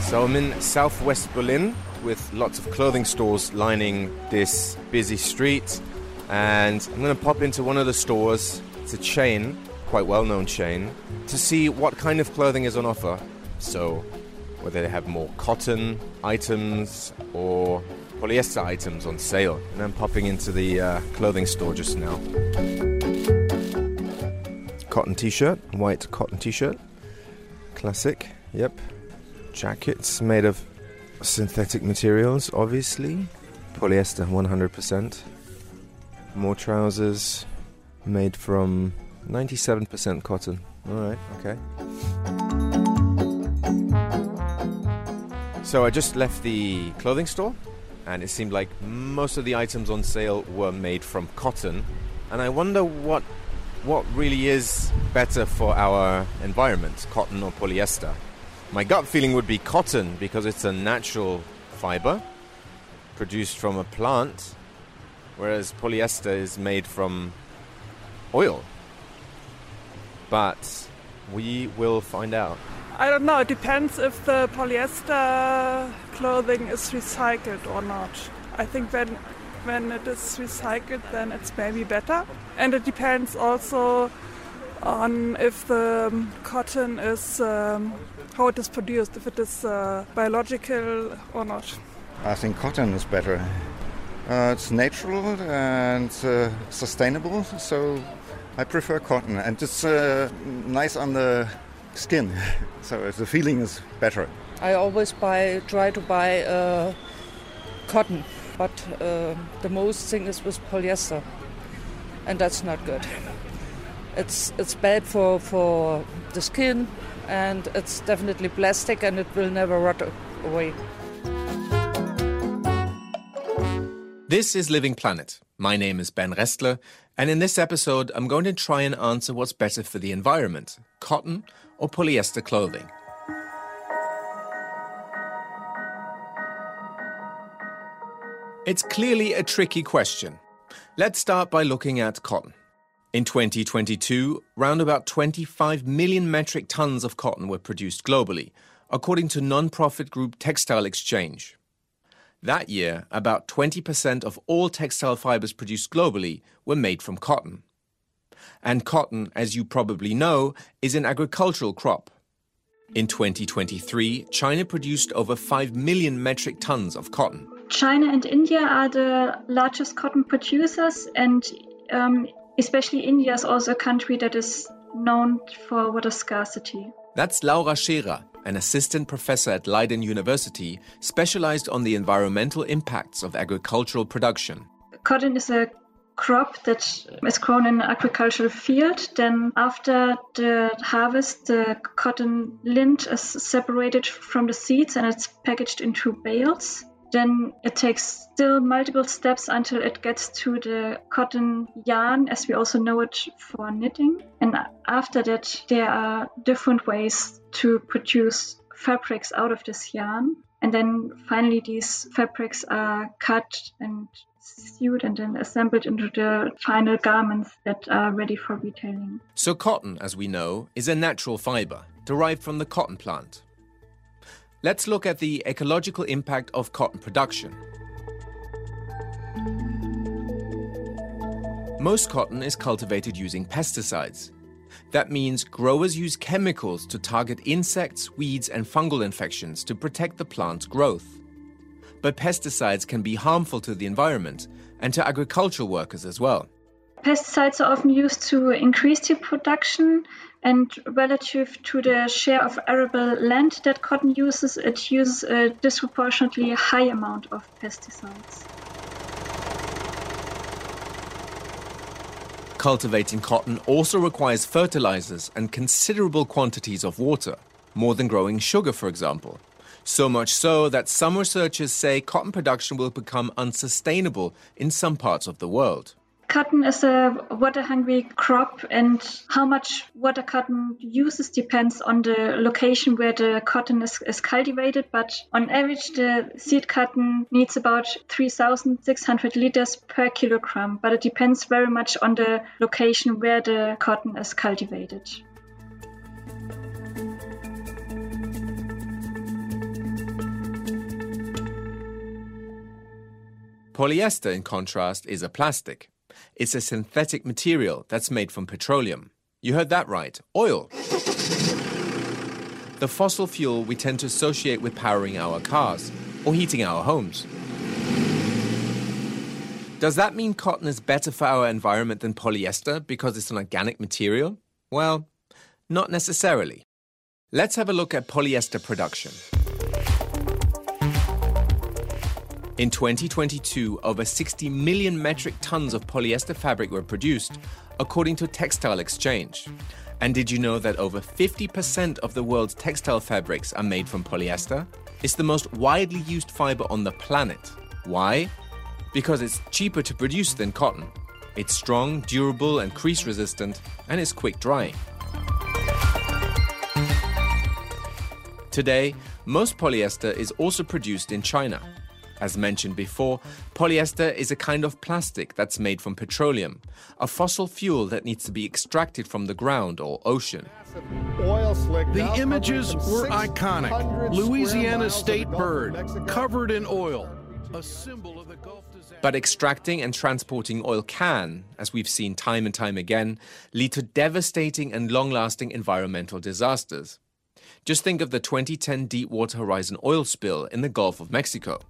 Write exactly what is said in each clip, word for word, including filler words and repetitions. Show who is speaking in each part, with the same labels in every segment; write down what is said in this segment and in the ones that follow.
Speaker 1: So I'm in southwest Berlin with lots of clothing stores lining this busy street, and I'm going to pop into one of the stores. It's a chain, quite well-known chain, to see what kind of clothing is on offer. So whether they have more cotton items or polyester items on sale. And I'm popping into the uh, clothing store just now. Cotton t-shirt, white cotton t-shirt. Classic, yep. Jackets made of synthetic materials, obviously. Polyester, one hundred percent. More trousers made from ninety-seven percent cotton. All right, okay. So I just left the clothing store, and it seemed like most of the items on sale were made from cotton. And I wonder what what really is better for our environment, cotton or polyester. My gut feeling would be cotton, because it's a natural fiber produced from a plant, whereas polyester is made from oil. But we will find out.
Speaker 2: I don't know, it depends if the polyester clothing is recycled or not. I think when when it is recycled, then it's maybe better. And it depends also on if the um, cotton is, um, how it is produced, if it is uh, biological or not.
Speaker 3: I think cotton is better. Uh, it's natural and uh, sustainable, so I prefer cotton. And it's uh, nice on the skin, so the feeling is better.
Speaker 4: I always buy, try to buy uh, cotton, but uh, the most thing is with polyester, and that's not good. It's it's bad for, for the skin, and it's definitely plastic, and it will never rot away.
Speaker 1: This is Living Planet. My name is Ben Restler, and in this episode I'm going to try and answer what's better for the environment, cotton or polyester clothing. It's clearly a tricky question. Let's start by looking at cotton. In twenty twenty-two, round about twenty-five million metric tons of cotton were produced globally, according to non-profit group Textile Exchange. That year, about twenty percent of all textile fibers produced globally were made from cotton. And cotton, as you probably know, is an agricultural crop. In twenty twenty-three, China produced over five million metric tons of cotton.
Speaker 5: China and India are the largest cotton producers, and um, especially India is also a country that is known for water scarcity.
Speaker 1: That's Laura Scherer, an assistant professor at Leiden University, specialized on the environmental impacts of agricultural production.
Speaker 5: Cotton is a crop that is grown in an agricultural field. Then after the harvest, the cotton lint is separated from the seeds and it's packaged into bales. Then it takes still multiple steps until it gets to the cotton yarn, as we also know it for knitting. And after that, there are different ways to produce fabrics out of this yarn. And then finally, these fabrics are cut and sewed and then assembled into the final garments that are ready for retailing.
Speaker 1: So cotton, as we know, is a natural fiber derived from the cotton plant. Let's look at the ecological impact of cotton production. Most cotton is cultivated using pesticides. That means growers use chemicals to target insects, weeds, and fungal infections to protect the plant's growth. But pesticides can be harmful to the environment and to agricultural workers as well.
Speaker 5: Pesticides are often used to increase the production, and relative to the share of arable land that cotton uses, it uses a disproportionately high amount of pesticides.
Speaker 1: Cultivating cotton also requires fertilizers and considerable quantities of water, more than growing sugar, for example. So much so that some researchers say cotton production will become unsustainable in some parts of the world.
Speaker 5: Cotton is a water-hungry crop, and how much water cotton uses depends on the location where the cotton is, is cultivated. But on average, the seed cotton needs about three thousand six hundred liters per kilogram. But it depends very much on the location where the cotton is cultivated.
Speaker 1: Polyester, in contrast, is a plastic. It's a synthetic material that's made from petroleum. You heard that right, oil. The fossil fuel we tend to associate with powering our cars or heating our homes. Does that mean cotton is better for our environment than polyester because it's an organic material? Well, not necessarily. Let's have a look at polyester production. In twenty twenty-two, over sixty million metric tons of polyester fabric were produced, according to Textile Exchange. And did you know that over fifty percent of the world's textile fabrics are made from polyester? It's the most widely used fiber on the planet. Why? Because it's cheaper to produce than cotton. It's strong, durable, and crease resistant, and it's quick drying. Today, most polyester is also produced in China. As mentioned before, polyester is a kind of plastic that's made from petroleum, a fossil fuel that needs to be extracted from the ground or ocean.
Speaker 6: The images were iconic. Louisiana state bird, covered in oil, a symbol of the Gulf disaster.
Speaker 1: But extracting and transporting oil can, as we've seen time and time again, lead to devastating and long-lasting environmental disasters. Just think of the twenty ten Deepwater Horizon oil spill in the Gulf of Mexico.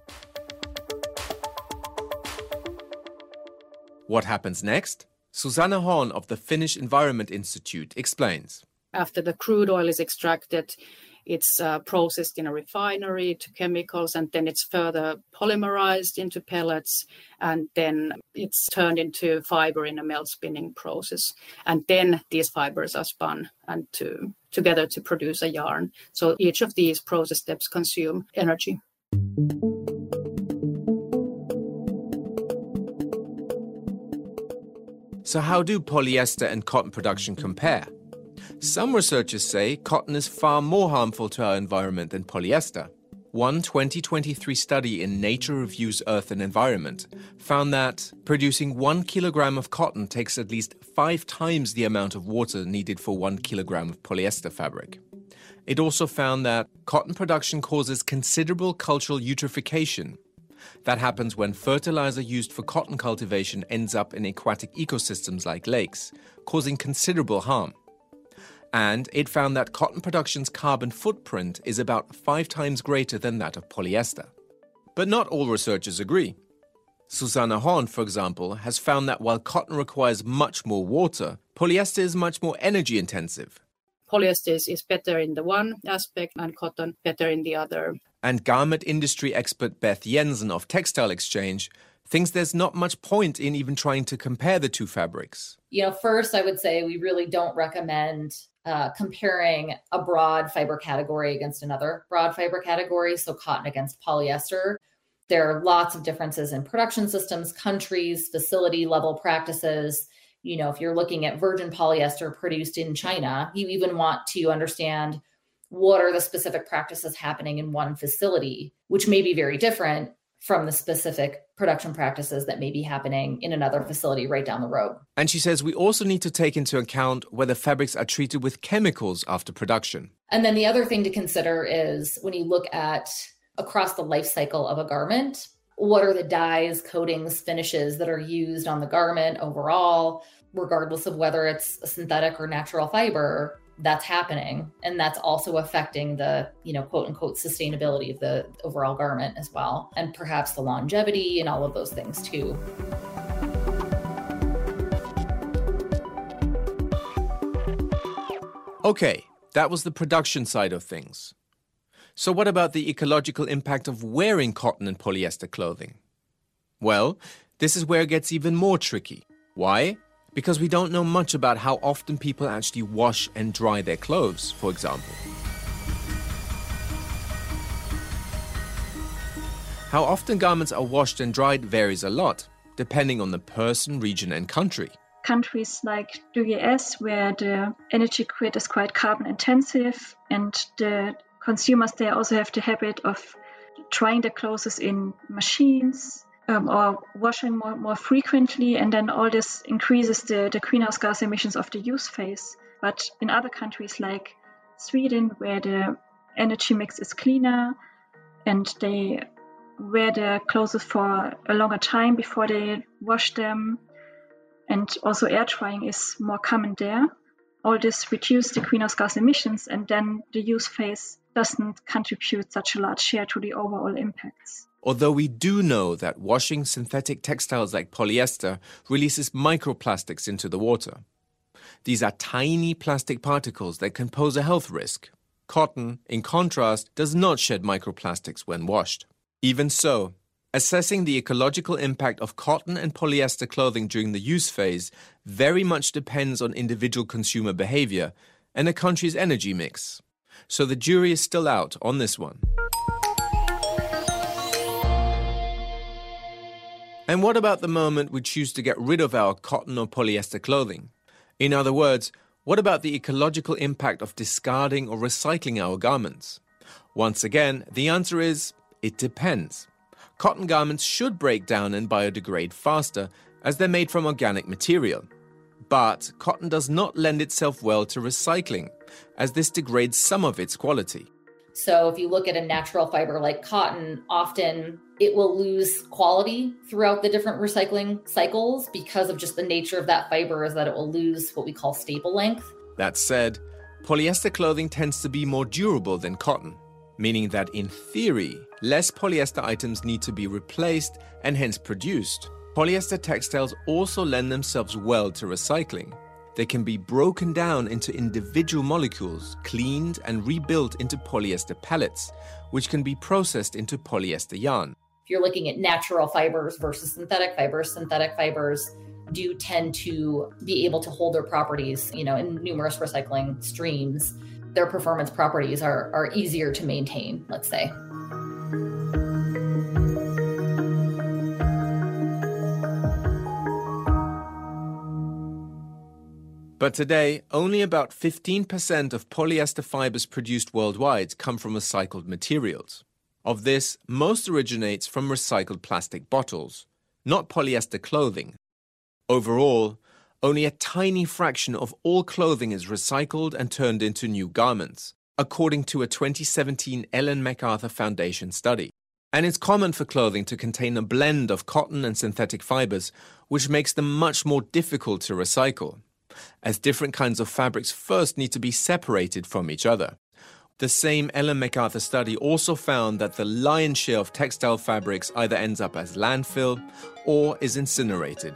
Speaker 1: What happens next? Susanna Horn of the Finnish Environment Institute explains.
Speaker 7: After the crude oil is extracted, it's uh, processed in a refinery to chemicals, and then it's further polymerized into pellets, and then it's turned into fiber in a melt spinning process. And then these fibers are spun and to, together to produce a yarn. So each of these process steps consume energy.
Speaker 1: So how do polyester and cotton production compare? Some researchers say cotton is far more harmful to our environment than polyester. One twenty twenty-three study in Nature Reviews Earth and Environment found that producing one kilogram of cotton takes at least five times the amount of water needed for one kilogram of polyester fabric. It also found that cotton production causes considerable cultural eutrophication. That happens when fertilizer used for cotton cultivation ends up in aquatic ecosystems like lakes, causing considerable harm. And it found that cotton production's carbon footprint is about five times greater than that of polyester. But not all researchers agree. Susanna Horn, for example, has found that while cotton requires much more water, polyester is much more energy intensive.
Speaker 7: Polyester is better in the one aspect and cotton better in the other.
Speaker 1: And garment industry expert Beth Jensen of Textile Exchange thinks there's not much point in even trying to compare the two fabrics.
Speaker 8: You know, first, I would say we really don't recommend uh, comparing a broad fiber category against another broad fiber category, so cotton against polyester. There are lots of differences in production systems, countries, facility level practices. You know, if you're looking at virgin polyester produced in China, you even want to understand what are the specific practices happening in one facility, which may be very different from the specific production practices that may be happening in another facility right down the road.
Speaker 1: And she says we also need to take into account whether fabrics are treated with chemicals after production.
Speaker 8: And then the other thing to consider is when you look at across the life cycle of a garment, what are the dyes, coatings, finishes that are used on the garment overall, regardless of whether it's a synthetic or natural fiber, that's happening. And that's also affecting the, you know, quote unquote, sustainability of the overall garment as well. And perhaps the longevity and all of those things too.
Speaker 1: Okay, that was the production side of things. So what about the ecological impact of wearing cotton and polyester clothing? Well, this is where it gets even more tricky. Why? Because we don't know much about how often people actually wash and dry their clothes, for example. How often garments are washed and dried varies a lot, depending on the person, region, and country.
Speaker 5: Countries like the U S, where the energy grid is quite carbon intensive, and the consumers there also have the habit of drying their clothes in machines, Um, or washing more, more frequently, and then all this increases the, the greenhouse gas emissions of the use phase. But in other countries like Sweden, where the energy mix is cleaner and they wear their clothes for a longer time before they wash them. And also air drying is more common there. All this reduces the greenhouse gas emissions, and then the use phase doesn't contribute such a large share to the overall impacts.
Speaker 1: Although we do know that washing synthetic textiles like polyester releases microplastics into the water. These are tiny plastic particles that can pose a health risk. Cotton, in contrast, does not shed microplastics when washed. Even so, assessing the ecological impact of cotton and polyester clothing during the use phase very much depends on individual consumer behavior and a country's energy mix. So the jury is still out on this one. And what about the moment we choose to get rid of our cotton or polyester clothing? In other words, what about the ecological impact of discarding or recycling our garments? Once again, the answer is, it depends. Cotton garments should break down and biodegrade faster, as they're made from organic material. But cotton does not lend itself well to recycling, as this degrades some of its quality.
Speaker 8: So if you look at a natural fiber like cotton, often it will lose quality throughout the different recycling cycles because of just the nature of that fiber is that it will lose what we call staple length.
Speaker 1: That said, polyester clothing tends to be more durable than cotton, meaning that in theory, less polyester items need to be replaced and hence produced. Polyester textiles also lend themselves well to recycling. They can be broken down into individual molecules, cleaned and rebuilt into polyester pellets, which can be processed into polyester yarn.
Speaker 8: If you're looking at natural fibers versus synthetic fibers, synthetic fibers do tend to be able to hold their properties, you know, in numerous recycling streams. Their performance properties are, are easier to maintain, let's say.
Speaker 1: But today, only about fifteen percent of polyester fibers produced worldwide come from recycled materials. Of this, most originates from recycled plastic bottles, not polyester clothing. Overall, only a tiny fraction of all clothing is recycled and turned into new garments, according to a twenty seventeen Ellen MacArthur Foundation study. And it's common for clothing to contain a blend of cotton and synthetic fibers, which makes them much more difficult to recycle, as different kinds of fabrics first need to be separated from each other. The same Ellen MacArthur study also found that the lion's share of textile fabrics either ends up as landfill or is incinerated.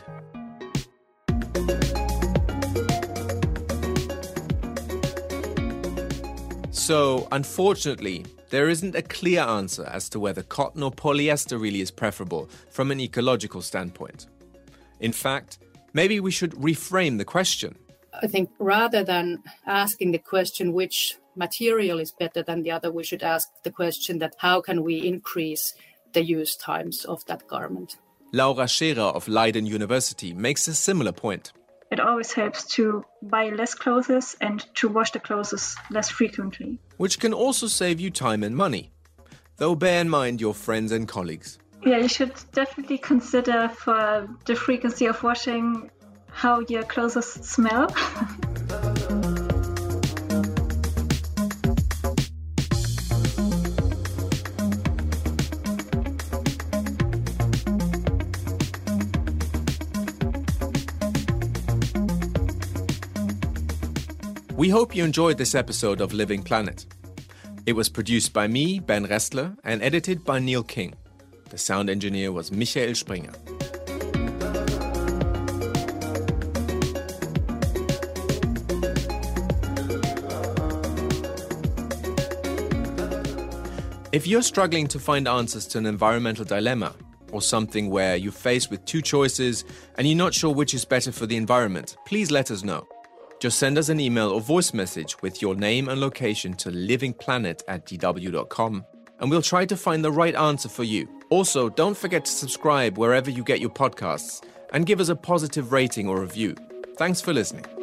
Speaker 1: So, unfortunately, there isn't a clear answer as to whether cotton or polyester really is preferable from an ecological standpoint. In fact, maybe we should reframe the question.
Speaker 7: I think rather than asking the question which material is better than the other, we should ask the question that how can we increase the use times of that garment?
Speaker 1: Laura Scherer of Leiden University makes a similar point.
Speaker 5: It always helps to buy less clothes and to wash the clothes less frequently.
Speaker 1: Which can also save you time and money. Though bear in mind your friends and colleagues.
Speaker 5: Yeah, you should definitely consider for the frequency of washing how your clothes smell.
Speaker 1: We hope you enjoyed this episode of Living Planet. It was produced by me, Ben Restler, and edited by Neil King. The sound engineer was Michael Springer. If you're struggling to find answers to an environmental dilemma, or something where you're faced with two choices and you're not sure which is better for the environment, please let us know. Just send us an email or voice message with your name and location to livingplanet at d w dot com, and we'll try to find the right answer for you. Also, don't forget to subscribe wherever you get your podcasts and give us a positive rating or review. Thanks for listening.